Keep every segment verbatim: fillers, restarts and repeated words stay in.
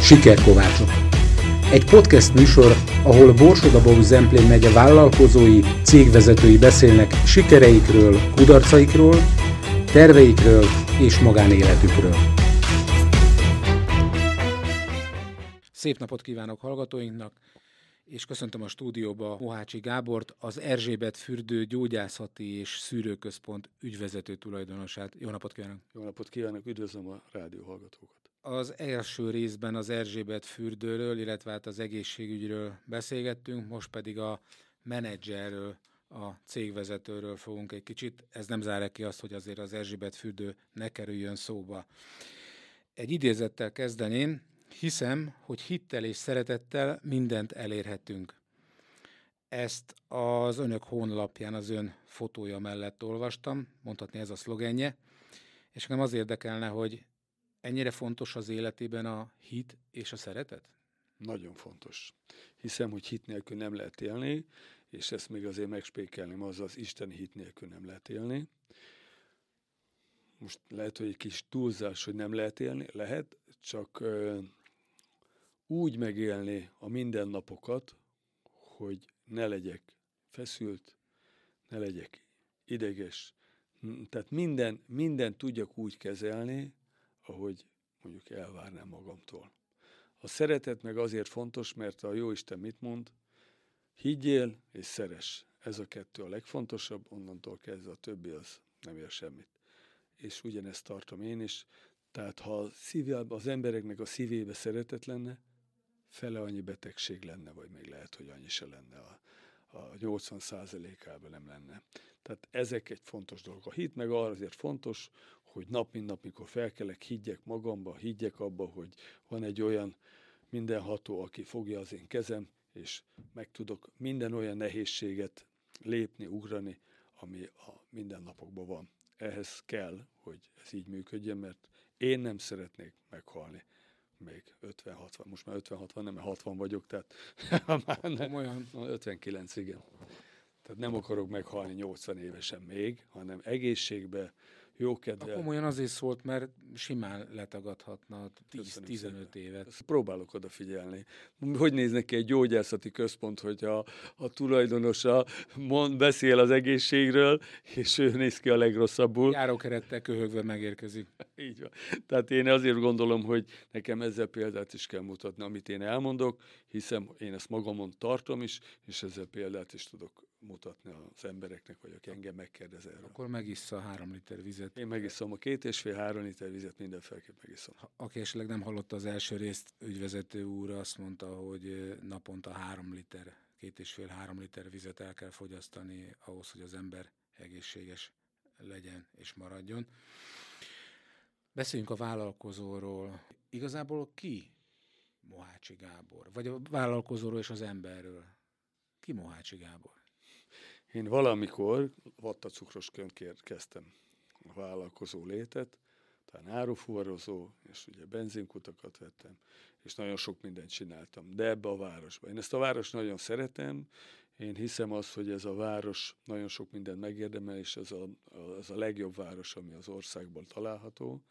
Sikerkovácsok. Egy podcast műsor, ahol Borsod-Abaúj-Zemplén megye vállalkozói, cégvezetői beszélnek sikereikről, kudarcaikról, terveikről és magánéletükről. Szép napot kívánok hallgatóinknak, és köszöntöm a stúdióba Mohácsi Gábort, az Erzsébet-fürdő Gyógyászati és Szűrőközpont ügyvezető tulajdonosát. Jó napot kívánok! Jó napot kívánok, üdvözlöm a rádióhallgatókat! Az első részben az Erzsébet-fürdőről, illetve hát az egészségügyről beszélgettünk, most pedig a menedzserről, a cégvezetőről fogunk egy kicsit. Ez nem zárja ki azt, hogy azért az Erzsébet-fürdő ne kerüljön szóba. Egy idézettel kezdeném. Hiszem, hogy hittel és szeretettel mindent elérhetünk. Ezt az önök honlapján az ön fotója mellett olvastam, mondhatni ez a szlogenje, és nekem az érdekelne, hogy ennyire fontos az életében a hit és a szeretet? Nagyon fontos. Hiszem, hogy hit nélkül nem lehet élni, és ezt még azért megspékelném, az az isteni hit nélkül nem lehet élni. Most lehet, hogy egy kis túlzás, hogy nem lehet élni, lehet, csak ö, úgy megélni a mindennapokat, hogy ne legyek feszült, ne legyek ideges. Tehát minden, minden tudjak úgy kezelni, ahogy mondjuk elvárnám magamtól. A szeretet meg azért fontos, mert a Jóisten mit mond? Higgyél és szeress. Ez a kettő a legfontosabb, onnantól kezdve a többi az nem ér semmit. És ugyanezt tartom én is. Tehát ha a szívében, az embereknek a szívébe szeretet lenne, fele annyi betegség lenne, vagy még lehet, hogy annyi se lenne, a, a nyolcvan százalékában nem lenne. Tehát ezek egy fontos dolog. A hit meg azért fontos, hogy nap mint nap, mikor felkelek, higgyek magamba, higgyek abba, hogy van egy olyan mindenható, aki fogja az én kezem, és meg tudok minden olyan nehézséget lépni, ugrani, ami a mindennapokban van. Ehhez kell, hogy ez így működjön, mert én nem szeretnék meghalni. Még ötven-hatvan, most már ötven-hatvan, nem, mert hatvan vagyok, tehát már nem, olyan ötvenkilenc, igen. Tehát nem akarok meghalni nyolcvan évesen még, hanem egészségbe, jókedvel. Komolyan azért szólt, mert simán letagadhatna tíz-tizenöt évet. Ezt próbálok odafigyelni. Hogy néz neki egy gyógyászati központ, hogyha a tulajdonosa mond, beszél az egészségről, és ő néz ki a legrosszabbul. Járókerettel köhögve megérkezik. Így van. Tehát én azért gondolom, hogy nekem ezzel példát is kell mutatni, amit én elmondok, hiszem én ezt magamon tartom is, és ezzel példát is tudok mutatni az embereknek, vagy aki engem megkérdez erről. Akkor megissza a három liter vizet. Én megiszom a két és fél, három liter vizet, mindenféleképp megiszom. Aki esetleg nem hallotta az első részt, ügyvezető úr azt mondta, hogy naponta három liter, két és fél, három liter vizet el kell fogyasztani ahhoz, hogy az ember egészséges legyen és maradjon. Beszéljünk a vállalkozóról. Igazából ki Mohácsi Gábor? Vagy a vállalkozóról és az emberről? Ki Mohácsi Gábor? Én valamikor vattacukroskönként kezdtem a vállalkozó létet, tehát árufuvarozó, és ugye benzinkutakat vettem, és nagyon sok mindent csináltam, de ebbe a városba. Én ezt a várost nagyon szeretem, én hiszem azt, hogy ez a város nagyon sok mindent megérdemel, és ez a, az a legjobb város, ami az országban található.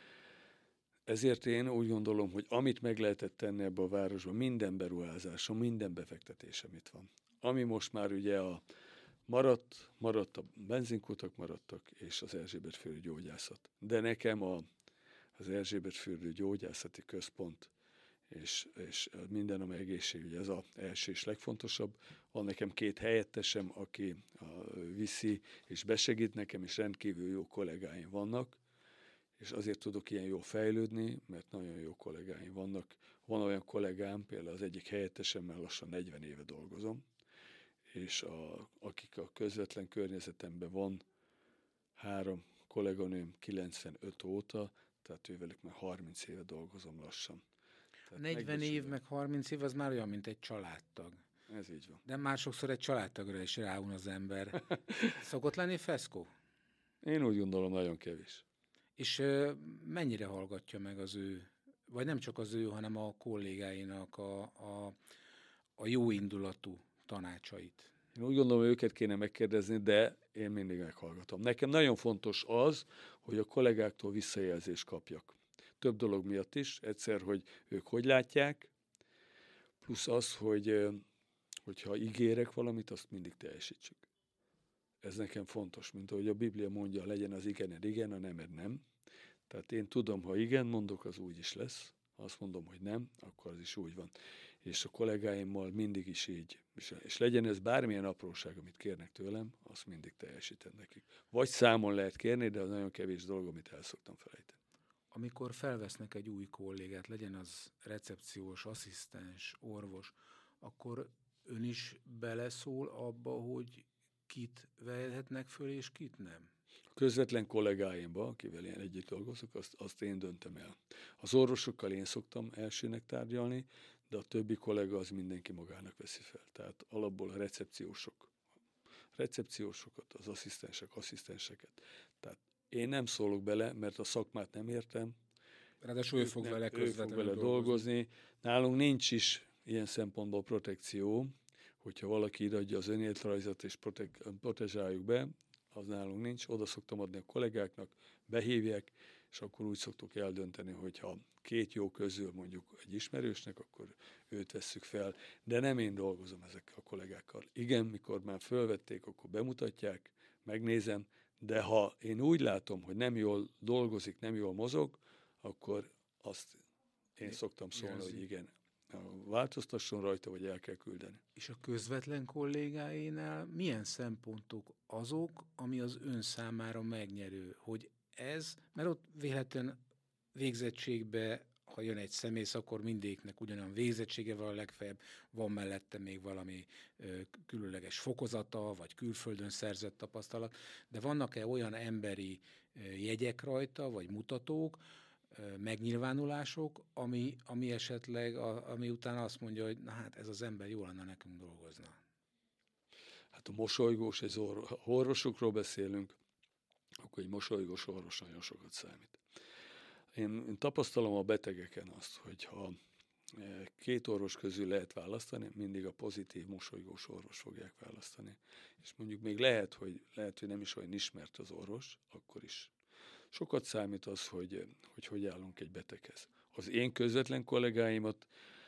Ezért én úgy gondolom, hogy amit meg lehetett tenni ebbe a városba, minden beruházásom, minden befektetésem itt van. Ami most már ugye a Maradt, maradt a benzinkutak maradtak, és az Erzsébet-fürdő gyógyászat. De nekem a, az Erzsébet-fürdő gyógyászati központ, és, és minden, ami egészségügy, ez az első és legfontosabb. Van nekem két helyettesem, aki a, viszi és besegít nekem, és rendkívül jó kollégáim vannak, és azért tudok ilyen jól fejlődni, mert nagyon jó kollégáim vannak. Van olyan kollégám, például az egyik helyettesemmel lassan negyven éve dolgozom, és a, akik a közvetlen környezetemben van, három kolléganőm kilencvenöt óta, tehát ővelük már harminc éve dolgozom lassan. Tehát negyven év meg harminc év az már olyan, mint egy családtag. Ez így van. De már sokszor egy családtagra is ráun az ember. Szokott lenni feszkó? Én úgy gondolom, nagyon kevés. És uh, mennyire hallgatja meg az ő, vagy nem csak az ő, hanem a kollégáinak a, a, a jó indulatú tanácsait? Én úgy gondolom, hogy őket kéne megkérdezni, de én mindig meghallgatom. Nekem nagyon fontos az, hogy a kollégáktól visszajelzést kapjak. több dolog miatt is. Egyszer, hogy ők hogy látják, plusz az, hogy hogyha ígérek valamit, azt mindig teljesítsük. Ez nekem fontos, mint ahogy a Biblia mondja, legyen az igened igen, a nemed nem. Tehát én tudom, ha igen mondok, az úgy is lesz. Ha azt mondom, hogy nem, akkor az is úgy van. És a kollégáimmal mindig is így. És legyen ez bármilyen apróság, amit kérnek tőlem, azt mindig teljesítem nekik. Vagy számon lehet kérni, de az nagyon kevés dolog, amit el szoktam felejteni. Amikor felvesznek egy új kollégát, legyen az recepciós, asszisztens, orvos, akkor ön is beleszól abba, hogy kit vehetnek föl, és kit nem? A közvetlen kollégáimba, akivel én együtt dolgozok, azt, azt én döntöm el. Az orvosokkal én szoktam elsőnek tárgyalni, de a többi kollega az mindenki magának veszi fel. Tehát alapból a recepciósok, recepciósokat, az asszisztensek, asszisztenseket. Tehát én nem szólok bele, mert a szakmát nem értem. Ráadásul ő fog nem, vele közvetlenül vele dolgozni. dolgozni. Nálunk nincs is ilyen szempontból protekció, hogyha valaki ideadja az önéletrajzot és protek, protezsáljuk be, az nálunk nincs, oda szoktam adni a kollégáknak, behívják, és akkor úgy szoktuk eldönteni, hogyha két jó közül mondjuk egy ismerősnek, akkor őt vesszük fel, de nem én dolgozom ezekkel a kollégákkal. Igen, mikor már fölvették, akkor bemutatják, megnézem, de ha én úgy látom, hogy nem jól dolgozik, nem jól mozog, akkor azt én szoktam szólni, Jelzi. hogy igen, változtasson rajta, vagy el kell küldeni. És a közvetlen kollégáinál milyen szempontok azok, ami az ön számára megnyerő? Hogy ez, mert ott véletlen végzettségbe, ha jön egy szemész, akkor mindegyiknek ugyanolyan végzettsége van, legfeljebb van mellette még valami ö, különleges fokozata, vagy külföldön szerzett tapasztalat, de vannak-e olyan emberi ö, jegyek rajta, vagy mutatók, megnyilvánulások, ami, ami esetleg, a, ami után azt mondja, hogy na hát ez az ember jól lenne nekünk dolgozna. Hát a mosolygós, ez or- ha orvosokról beszélünk, akkor egy mosolygós orvos nagyon sokat számít. Én, én tapasztalom a betegeken azt, hogy ha két orvos közül lehet választani, mindig a pozitív, mosolygós orvos fogják választani. És mondjuk még lehet, hogy, lehet, hogy nem is olyan ismert az orvos, akkor is. Sokat számít az, hogy, hogy hogy állunk egy beteghez. Az én közvetlen kollégáimat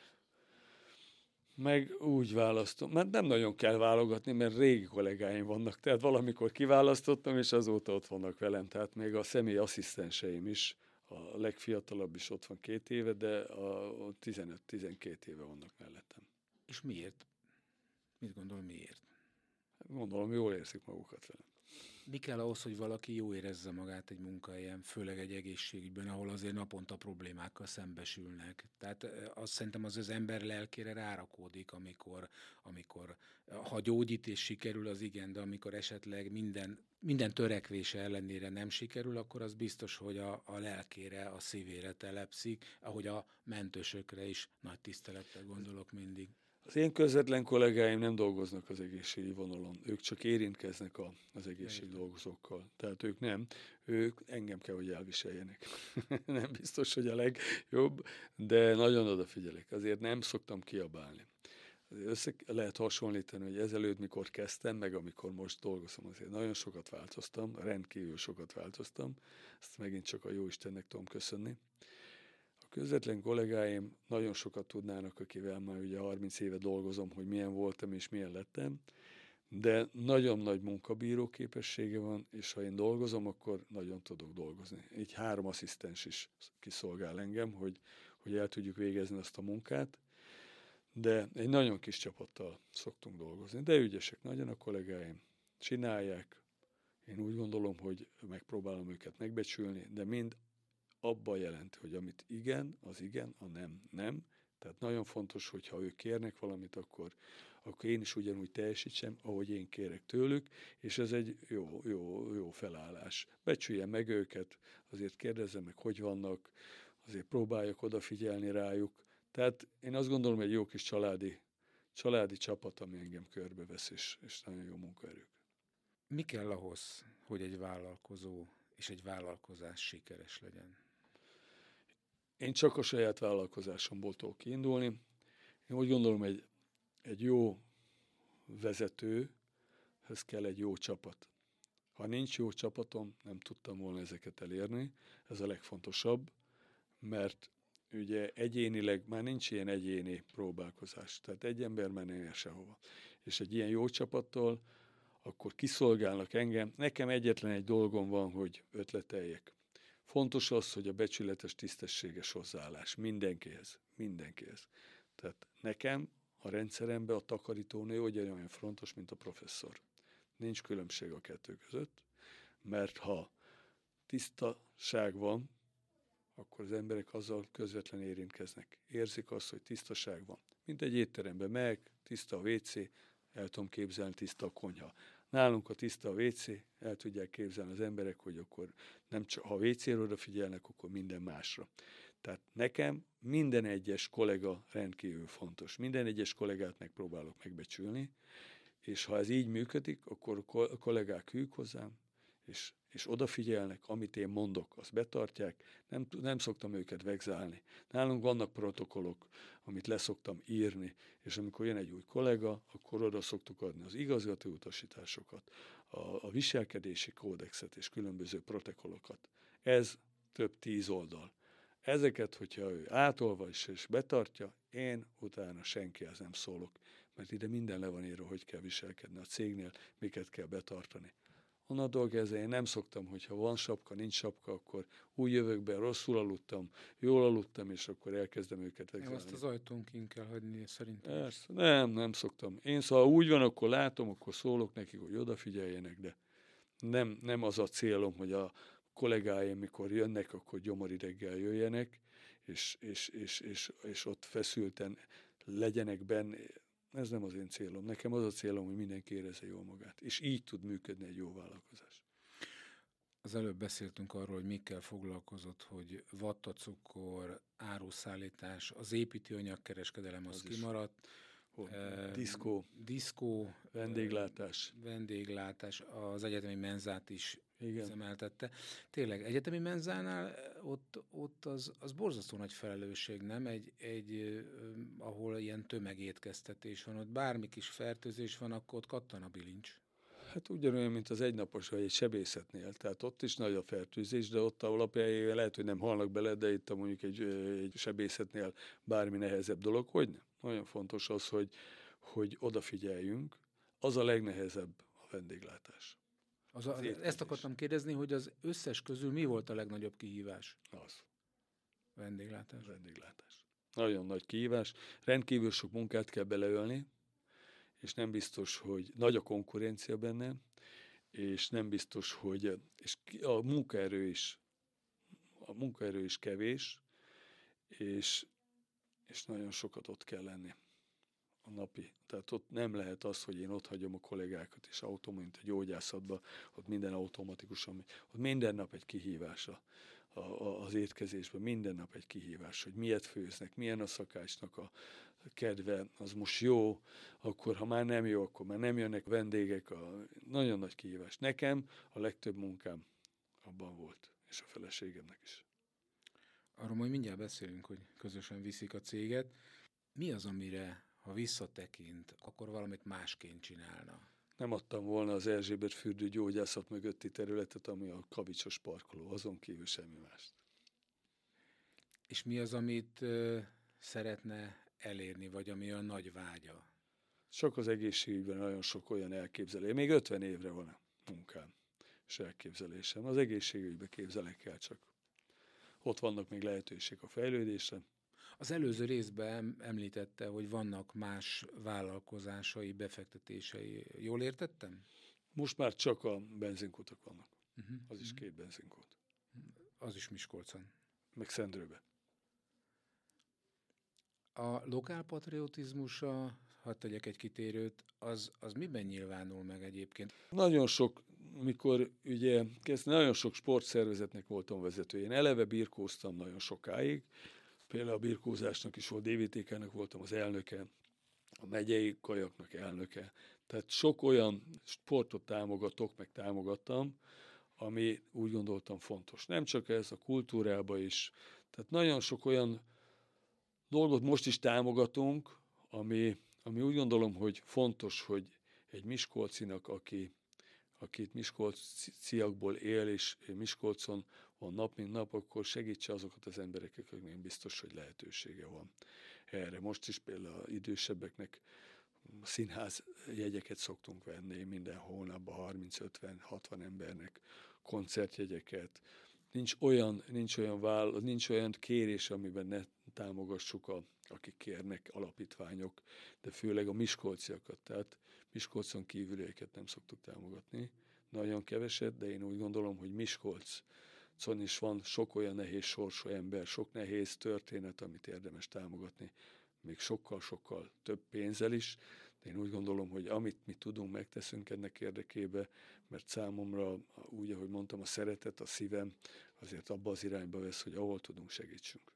meg úgy választom, mert nem nagyon kell válogatni, mert régi kollégáim vannak, tehát valamikor kiválasztottam, és azóta ott vannak velem, tehát még a személy asszisztenseim is, a legfiatalabb is ott van két éve, de a tizenöt-tizenkét éve vannak mellettem. És miért? Mit gondol, miért? Gondolom, jól érzik magukat velem. Mi kell ahhoz, hogy valaki jól érezze magát egy munkahelyen, főleg egy egészségügyben, ahol azért naponta problémákkal szembesülnek? Tehát azt szerintem az az ember lelkére rárakódik, amikor, amikor ha gyógyítés sikerül, az igen, de amikor esetleg minden, minden törekvése ellenére nem sikerül, akkor az biztos, hogy a, a lelkére, a szívére telepszik, ahogy a mentősökre is nagy tisztelettel gondolok mindig. Az én közvetlen kollégáim nem dolgoznak az egészségügyi vonalon, ők csak érintkeznek a, az egészségdolgozókkal. Tehát ők nem, ők engem kell, hogy elviseljenek. Nem biztos, hogy a legjobb, de nagyon odafigyelek. Azért nem szoktam kiabálni. Azért össze lehet hasonlítani, hogy ezelőtt, mikor kezdtem, meg amikor most dolgozom, azért nagyon sokat változtam, rendkívül sokat változtam. Ezt megint csak a Jóistennek tudom köszönni. Közvetlen kollégáim nagyon sokat tudnának, akivel már ugye harminc éve dolgozom, hogy milyen voltam és milyen lettem, de nagyon nagy munkabíró képessége van, és ha én dolgozom, akkor nagyon tudok dolgozni. Így három asszisztens is kiszolgál engem, hogy, hogy el tudjuk végezni azt a munkát, de egy nagyon kis csapattal szoktunk dolgozni. De ügyesek nagyon a kollégáim, csinálják, én úgy gondolom, hogy megpróbálom őket megbecsülni, de mind abban jelenti, hogy amit igen, az igen, a nem, nem. Tehát nagyon fontos, hogy ha ők kérnek valamit, akkor, akkor én is ugyanúgy teljesítsem, ahogy én kérek tőlük, és ez egy jó, jó, jó felállás. Becsüljem meg őket, azért kérdezzem meg, hogy vannak, azért próbáljak odafigyelni rájuk. Tehát én azt gondolom, egy jó kis családi, családi csapat, ami engem körbevesz, és, és nagyon jó munkaerők. Mi kell ahhoz, hogy egy vállalkozó és egy vállalkozás sikeres legyen? Én csak a saját vállalkozásomból tudok kiindulni. Én úgy gondolom, egy, egy jó vezetőhez kell egy jó csapat. Ha nincs jó csapatom, nem tudtam volna ezeket elérni. Ez a legfontosabb, mert ugye egyénileg már nincs ilyen egyéni próbálkozás, tehát egy ember már nem ér sehova. És egy ilyen jó csapattól akkor kiszolgálnak engem. Nekem egyetlen egy dolgom van, hogy ötleteljek. Fontos az, hogy a becsületes, tisztességes hozzáállás mindenkihez, mindenkihez. Tehát nekem a rendszeremben a takarítónő olyan fontos, mint a professzor. Nincs különbség a kettő között, mert ha tisztaság van, akkor az emberek azzal közvetlenül érintkeznek. Érzik azt, hogy tisztaság van. Mint egy étteremben meg, tiszta a vé cé, el tudom képzelni, tiszta a konyha. Nálunk a tiszta a vé cé, el tudják képzelni az emberek, hogy akkor nem csak, ha a vé cére odafigyelnek, akkor minden másra. Tehát nekem minden egyes kollega rendkívül fontos. Minden egyes kollégát megpróbálok megbecsülni, és ha ez így működik, akkor a kollégák hűk hozzám, és, és odafigyelnek, amit én mondok, azt betartják, nem, nem szoktam őket vegzálni. Nálunk vannak protokollok, amit leszoktam írni, és amikor jön egy új kollega, akkor oda szoktuk adni az igazgató utasításokat, a, a viselkedési kódexet és különböző protokollokat. Ez több tíz oldal. Ezeket, hogyha ő átolvas és betartja, én utána senkihez nem szólok, mert ide minden le van írva, hogy kell viselkedni a cégnél, miket kell betartani. Onnantól kezdve én nem szoktam, hogyha van sapka, nincs sapka, akkor úgy jövök be, rosszul aludtam, jól aludtam, és akkor elkezdem őket vegzálni. Azt az ajtón kint kell hagyni, szerintem. Ezt, nem, nem szoktam. Én szóval úgy van, akkor látom, akkor szólok nekik, hogy odafigyeljenek, de nem, nem az a célom, hogy a kollégáim, mikor jönnek, akkor gyomorideggel jöjjenek, és, és, és, és, és ott feszülten legyenek benne. Ez nem az én célom. Nekem az a célom, hogy mindenki érezze jól magát. És így tud működni egy jó vállalkozás. Az előbb beszéltünk arról, hogy mikkel foglalkozott, hogy vattacukor, áruszállítás, az építőanyagkereskedelem az, az kimaradt. Uh, diszkó, diszkó, vendéglátás. vendéglátás, az egyetemi menzát is Igen. üzemeltette. Tényleg, egyetemi menzánál ott, ott az, az borzasztó nagy felelősség, nem? Egy, egy, ahol ilyen tömegétkeztetés van, ott bármi kis fertőzés van, akkor ott kattan a bilincs. Hát ugyanolyan, mint az egynapos vagy egy sebészetnél. Tehát ott is nagy a fertőzés, de ott alapjában lehet, hogy nem halnak bele, de itt mondjuk egy, egy sebészetnél bármi nehezebb dolog, hogy nem. Nagyon fontos az, hogy, hogy odafigyeljünk. Az a legnehezebb a vendéglátás. Az a, az ezt akartam kérdezni, hogy az összes közül mi volt a legnagyobb kihívás? Az. Vendéglátás. Vendéglátás. Nagyon nagy kihívás. Rendkívül sok munkát kell beleölni, és nem biztos, hogy nagy a konkurencia benne, és nem biztos, hogy és a munkaerő is, a munkaerő is kevés, és, és nagyon sokat ott kell lenni a napi. Tehát ott nem lehet az, hogy én ott hagyom a kollégákat, és autó, mint a gyógyászatban, ott minden automatikusan, ott minden nap egy kihívás a, a, az étkezésben, minden nap egy kihívás, hogy miért főznek, milyen a szakácsnak a kedve, az most jó, akkor ha már nem jó, akkor már nem jönnek vendégek, a, nagyon nagy kihívás. Nekem a legtöbb munkám abban volt, és a feleségemnek is. Arról majd mindjárt beszélünk, hogy közösen viszik a céget. Mi az, amire, ha visszatekint, akkor valamit másként csinálna? Nem adtam volna az Erzsébet fürdő gyógyászat mögötti területet, ami a Kavicsos parkoló, azon kívül semmi mást. És mi az, amit ö, szeretne elérni, vagy ami a nagy vágya? Csak az egészségügyben nagyon sok olyan elképzelés. Még ötven évre van a munkám és elképzelésem. Az egészségügybe képzelek el csak. Ott vannak még lehetőség a fejlődésre. Az előző részben említette, hogy vannak más vállalkozásai, befektetései. Jól értettem? Most már csak a benzinkutak vannak. Uh-huh. Az is két benzinkút. Az is Miskolcon. Meg Szendrőbe. A lokálpatriotizmusa, hadd tegyek egy kitérőt, az, az miben nyilvánul meg egyébként? Nagyon sok, mikor ugye kezd, nagyon sok sportszervezetnek voltam vezető. Én eleve birkóztam nagyon sokáig. Például a birkózásnak is volt, dé vé té ká-nak voltam az elnöke, a megyei kajaknak elnöke. Tehát sok olyan sportot támogatok, meg támogattam, ami úgy gondoltam fontos. Nem csak ez, a kultúrába is. Tehát nagyon sok olyan dolgot most is támogatunk, ami, ami úgy gondolom, hogy fontos, hogy egy miskolcinak, aki, aki itt miskolciakból él, és Miskolcon van nap mint nap, akkor segítse azokat az embereket, akiknek biztos, hogy lehetősége van erre. Most is például az idősebbeknek színház jegyeket szoktunk venni minden hónapban harminc, ötven, hatvan embernek, koncertjegyeket. Nincs olyan, nincs olyan, váll, nincs olyan kérés, amiben ne támogassuk, a, akik kérnek, alapítványok, de főleg a miskolciakat, tehát Miskolcon kívülieket nem szoktuk támogatni. Nagyon keveset, de én úgy gondolom, hogy Miskolcon is van sok olyan nehéz sorsú ember, sok nehéz történet, amit érdemes támogatni, még sokkal-sokkal több pénzzel is. De én úgy gondolom, hogy amit mi tudunk, megteszünk ennek érdekébe, mert számomra, úgy, ahogy mondtam, a szeretet, a szívem azért abba az irányba vesz, hogy ahol tudunk, segítsünk.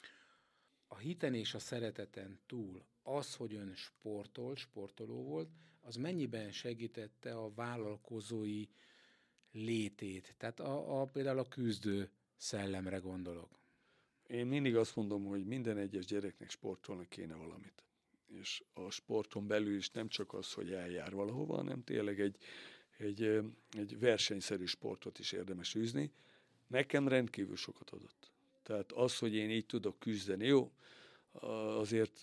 A hiten és a szereteten túl az, hogy ön sportol, sportoló volt, az mennyiben segítette a vállalkozói létét? Tehát a, a, például a küzdő szellemre gondolok. Én mindig azt mondom, hogy minden egyes gyereknek sportolni kéne valamit. És a sporton belül is nem csak az, hogy eljár valahova, hanem tényleg egy, egy, egy versenyszerű sportot is érdemes űzni. Nekem rendkívül sokat adott. Tehát az, hogy én így tudok küzdeni, jó, azért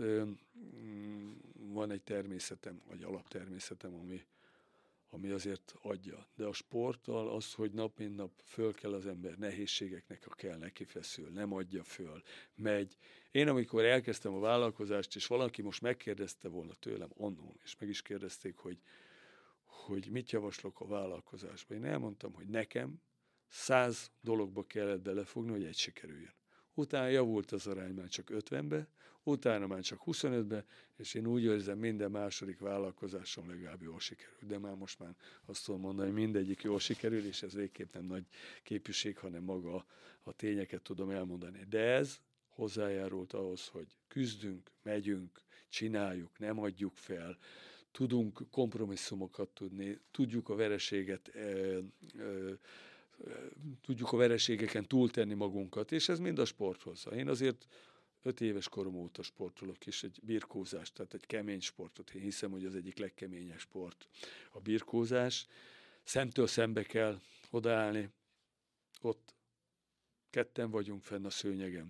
van egy természetem, vagy alaptermészetem, ami, ami azért adja. De a sporttal az, hogy nap mint nap föl kell az ember nehézségeknek, ha kell, neki feszül, nem adja föl, megy. Én amikor elkezdtem a vállalkozást, és valaki most megkérdezte volna tőlem annól, és meg is kérdezték, hogy, hogy mit javaslok a vállalkozásba. Én elmondtam, hogy nekem száz dologba kellett belefogni, hogy egy sikerüljön. Utána javult az arány már csak ötvenbe, utána már csak huszonötbe, és én úgy érzem, minden második vállalkozásom legalább jól sikerül. De már most már azt tudom mondani, hogy mindegyik jól sikerül, és ez végképp nem nagy képűség, hanem maga a tényeket tudom elmondani. De ez hozzájárult ahhoz, hogy küzdünk, megyünk, csináljuk, nem adjuk fel, tudunk kompromisszumokat tudni, tudjuk a vereséget e, e, tudjuk a vereségeken túltenni magunkat, és ez mind a sport hozza. Én azért öt éves korom óta sportolok, és egy birkózás, tehát egy kemény sportot. Én hiszem, hogy az egyik legkeményebb sport a birkózás. Szemtől szembe kell odaállni, ott ketten vagyunk fenn a szőnyegen.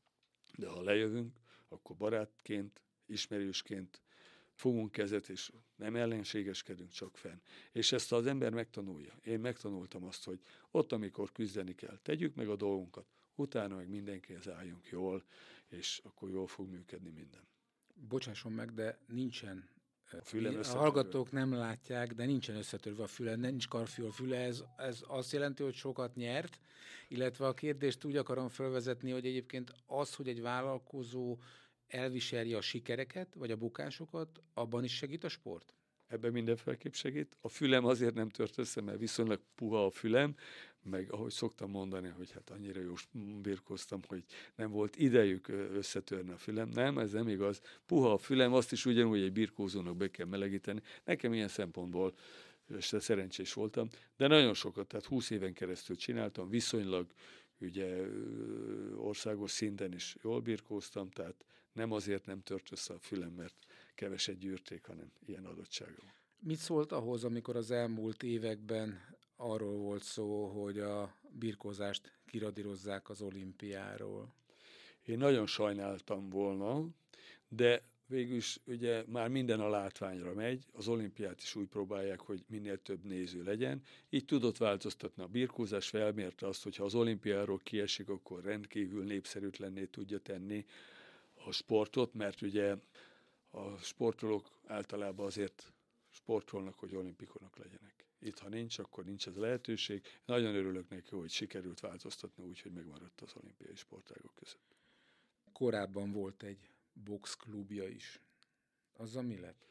De ha lejövünk, akkor barátként, ismerősként fogunk kezet, és nem ellenségeskedünk, csak fenn. És ezt az ember megtanulja. Én megtanultam azt, hogy ott, amikor küzdeni kell, tegyük meg a dolgunkat, utána meg mindenkihez álljunk jól, és akkor jól fog működni minden. Bocsásson meg, de nincsen, a, fülem a hallgatók nem látják, de nincsen összetörve a füle, nincs karfiol a füle, ez, ez azt jelenti, hogy sokat nyert, illetve a kérdést úgy akarom felvezetni, hogy egyébként az, hogy egy vállalkozó elviselje a sikereket, vagy a bukásokat, abban is segít a sport? Ebben mindenféleképp segít. A fülem azért nem tört össze, mert viszonylag puha a fülem, meg ahogy szoktam mondani, hogy hát annyira jó birkóztam, hogy nem volt idejük összetörni a fülem. Nem, ez nem igaz. Puha a fülem, azt is ugyanúgy egy birkózónak be kell melegíteni. Nekem ilyen szempontból szerencsés voltam, de nagyon sokat, tehát húsz éven keresztül csináltam, viszonylag ugye országos szinten is jól birkóztam, tehát nem azért nem tört össze a fülem, mert keveset gyűrték, hanem ilyen adottságom. Mit szólt ahhoz, amikor az elmúlt években arról volt szó, hogy a birkózást kiradírozzák az olimpiáról? Én nagyon sajnáltam volna, de végülis ugye már minden a látványra megy, az olimpiát is úgy próbálják, hogy minél több néző legyen. Így tudott változtatni a birkózás, felmérte azt, hogy ha az olimpiáról kiesik, akkor rendkívül népszerűtlenné tudja tenni a sportot, mert ugye a sportolók általában azért sportolnak, hogy olimpikonok legyenek. Itt, ha nincs, akkor nincs ez lehetőség. Nagyon örülök neki, hogy sikerült változtatni úgy, hogy megmaradt az olimpiai sportágok között. Korábban volt egy boxklubja is. Azzal mi lett?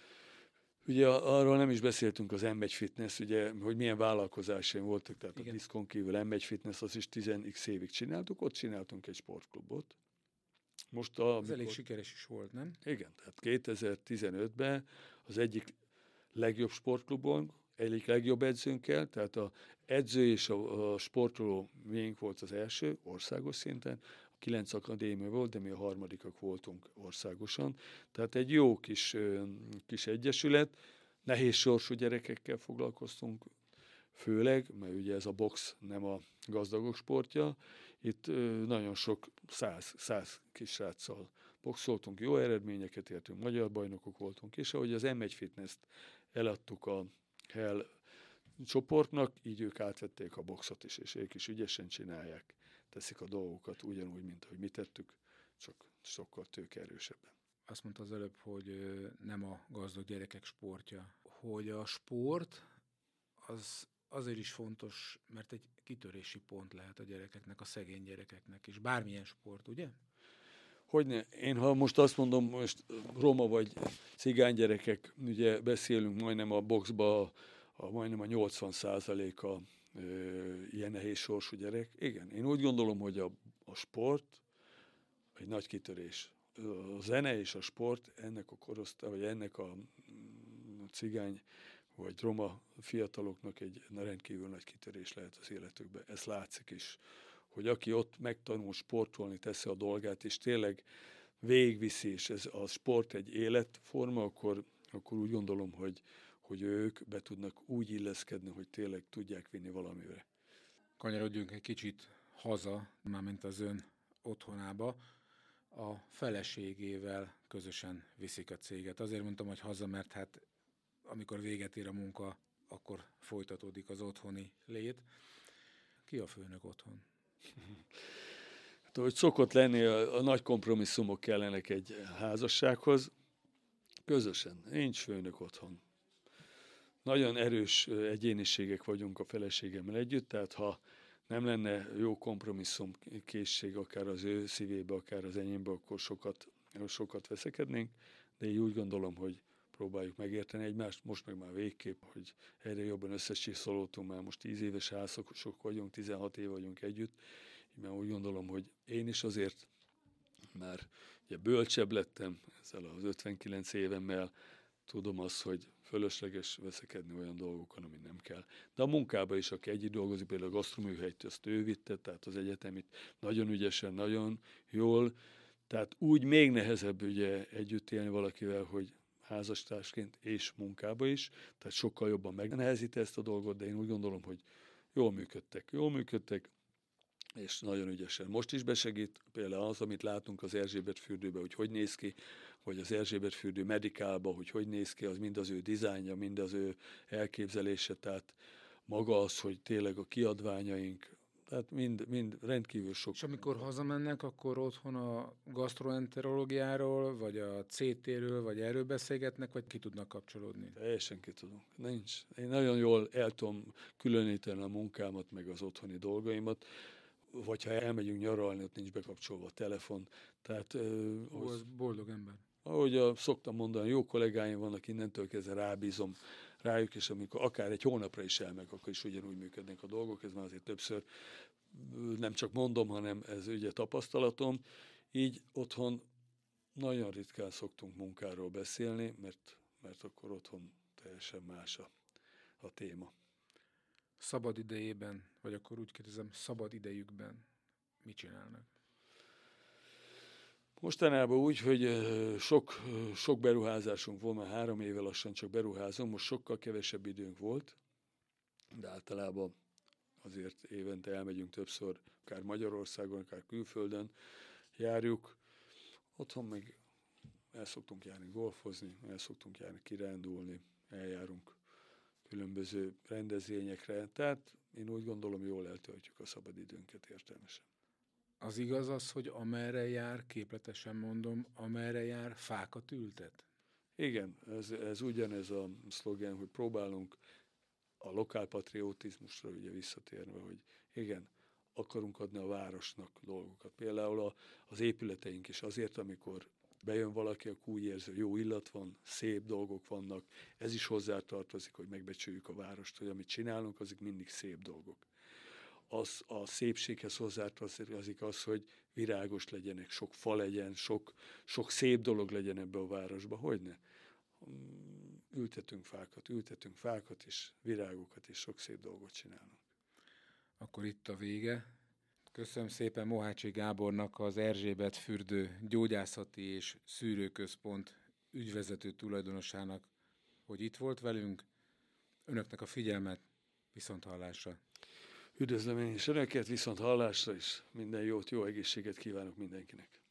Ugye arról nem is beszéltünk, az em egy Fitness, ugye, hogy milyen vállalkozásaim voltak, tehát igen. A diszkon kívül em egy Fitness, az is tíz x évig csináltuk, ott csináltunk egy sportklubot. Most a, Ez amikor... elég sikeres is volt, nem? Igen, tehát kétezer-tizenötben az egyik legjobb sportklubon, egyik legjobb edzőnkkel, tehát az edző és a, a sportoló miénk volt az első országos szinten, a kilenc akadémia volt, de mi a harmadikak voltunk országosan, tehát egy jó kis, kis egyesület, nehéz sorsú gyerekekkel foglalkoztunk, főleg, mert ugye ez a box nem a gazdagok sportja. Itt nagyon sok száz, száz kisráccal boxoltunk, jó eredményeket értünk, magyar bajnokok voltunk, és ahogy az em egy Fitness-t eladtuk a Hell csoportnak, így ők átvették a boxot is, és ők is ügyesen csinálják, teszik a dolgokat ugyanúgy, mint ahogy mi tettük, csak sokkal tőkeerősebben. Azt mondta az előbb, hogy nem a gazdag gyerekek sportja. Hogy a sport az azért is fontos, mert egy kitörési pont lehet a gyerekeknek, a szegény gyerekeknek is. Bármilyen sport, ugye? Hogyne. Én ha most azt mondom, most roma vagy cigány gyerekek, ugye beszélünk majdnem a boxba, a, majdnem a nyolcvan százaléka ilyen nehéz sorsú gyerek. Igen, én úgy gondolom, hogy a, a sport egy nagy kitörés. A zene és a sport ennek a korosztály, vagy ennek a cigány vagy roma fiataloknak egy rendkívül nagy kitörés lehet az életükbe. Ez látszik is, hogy aki ott megtanul sportolni, teszi a dolgát, és tényleg végigviszi, és ez a sport egy életforma, akkor, akkor úgy gondolom, hogy, hogy ők be tudnak úgy illeszkedni, hogy tényleg tudják vinni valamire. Kanyarodjunk egy kicsit haza, mármint az ön otthonába. A feleségével közösen viszik a céget. Azért mondtam, hogy haza, mert hát amikor véget ér a munka, akkor folytatódik az otthoni lét. Ki a főnök otthon? Hát, hogy szokott lenni, a, a nagy kompromisszumok kellenek egy házassághoz. Közösen, nincs főnök otthon. Nagyon erős egyéniségek vagyunk a feleségemmel együtt, tehát ha nem lenne jó kompromisszum készség akár az ő szívébe, akár az enyémbe, akkor sokat, sokat veszekednénk, de így úgy gondolom, hogy próbáljuk megérteni egymást, most meg már végképp, hogy egyre jobban összecsiszolódtunk, már most tíz éves házasok vagyunk, tizenhat év vagyunk együtt, így már úgy gondolom, hogy én is azért már ugye bölcsebb lettem ezzel az ötvenkilenc évemmel, tudom azt, hogy fölösleges veszekedni olyan dolgokon, ami nem kell. De a munkában is, aki együtt dolgozik, például a gasztroműhelyt, azt ő vitte, tehát az egyetemit nagyon ügyesen, nagyon jól, tehát úgy még nehezebb ugye együtt élni valakivel, hogy házastársként és munkába is, tehát sokkal jobban megnehezíti ezt a dolgot, de én úgy gondolom, hogy jól működtek, jól működtek, és nagyon ügyesen. Most is besegít, például az, amit látunk az Erzsébet fürdőben, hogy hogy néz ki, vagy az Erzsébet fürdő medikálba, hogy hogy néz ki, az mind az ő dizájnja, mind az ő elképzelése, tehát maga az, hogy tényleg a kiadványaink, tehát mind, mind rendkívül sok. És amikor hazamennek, akkor otthon a gastroenterológiáról, vagy a cé té-ről, vagy erről beszélgetnek, vagy ki tudnak kapcsolódni? Teljesen ki tudunk. Nincs. Én nagyon jól el tudom különíteni a munkámat, meg az otthoni dolgaimat, vagy ha elmegyünk nyaralni, ott nincs bekapcsolva a telefon. Tehát, Ó, az boldog ember. Ahogy a, szoktam mondani, jó kollégáim vannak, innentől kezdve rábízom rájuk, és amikor akár egy hónapra is elmegy, akkor is ugyanúgy működnek a dolgok. Ez már azért többször nem csak mondom, hanem ez ugye tapasztalatom. Így otthon nagyon ritkán szoktunk munkáról beszélni, mert, mert akkor otthon teljesen más a, a téma. Szabad idejében, vagy akkor úgy kérdezem, szabad idejükben mit csinálnak? Mostanában úgy, hogy sok, sok beruházásunk volt, már három éve lassan csak beruházom, most sokkal kevesebb időnk volt, de általában azért évente elmegyünk többször, akár Magyarországon, akár külföldön járjuk. Otthon meg el szoktunk járni golfozni, el szoktunk járni kirándulni, eljárunk különböző rendezvényekre, tehát én úgy gondolom, jól eltöltjük a szabadidőnket értelmesen. Az igaz az, hogy amerre jár, képletesen mondom, amerre jár, fákat ültet? Igen, ez, ez ugyanez a szlogen, hogy próbálunk a lokálpatriotizmusra ugye visszatérve, hogy igen, akarunk adni a városnak dolgokat. Például a, az épületeink is azért, amikor bejön valaki, akkor úgy érzi, hogy jó illat van, szép dolgok vannak. Ez is hozzátartozik, hogy megbecsüljük a várost, hogy amit csinálunk, azok mindig szép dolgok. Az, a szépséghez hozzátartozik az, hogy virágos legyenek, sok fa legyen, sok, sok szép dolog legyen ebbe a városba. Hogyne? Ültetünk fákat, ültetünk fákat és virágokat, és sok szép dolgot csinálunk. Akkor itt a vége. Köszönöm szépen Mohácsi Gábornak, az Erzsébet fürdő gyógyászati és szűrőközpont ügyvezető tulajdonosának, hogy itt volt velünk. Önöknek a figyelmet Viszont hallásra. Üdvözlöm én is önöket, viszont hallásra is. Minden jót, jó egészséget kívánok mindenkinek.